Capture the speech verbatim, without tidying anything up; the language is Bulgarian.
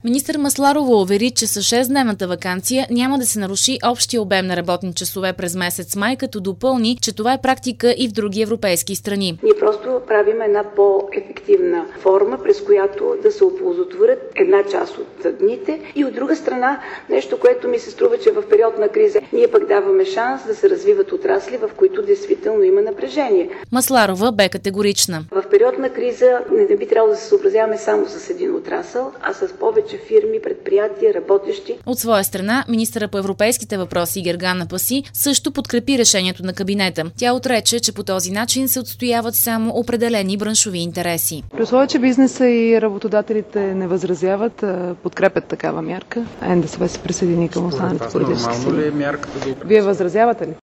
Министър Масларова увери, че с шестдневната ваканция няма да се наруши общия обем на работни часове през месец май, като допълни, че това е практика и в други европейски страни. Ние просто правим една по-ефективна форма, през която да се оползотворят една част от дните и от друга страна нещо, което ми се струва, че в период на криза ние пък даваме шанс да се развиват отрасли, в които действително има напрежение. Масларова бе категорична. В период на криза не би трябвало да се съобразяваме само с един отрасъл, а с повече фирми, предприятия, работещи. От своя страна, министъра по европейските въпроси Гергана Паси също подкрепи решението на кабинета. Тя отрече, че по този начин се отстояват само определени браншови интереси. При условие, че бизнеса и работодателите не възразяват, подкрепят такава мярка, НДСВ се присъедини към останалите политически сили. Нормално ли е мярката да... Вие възразявате ли?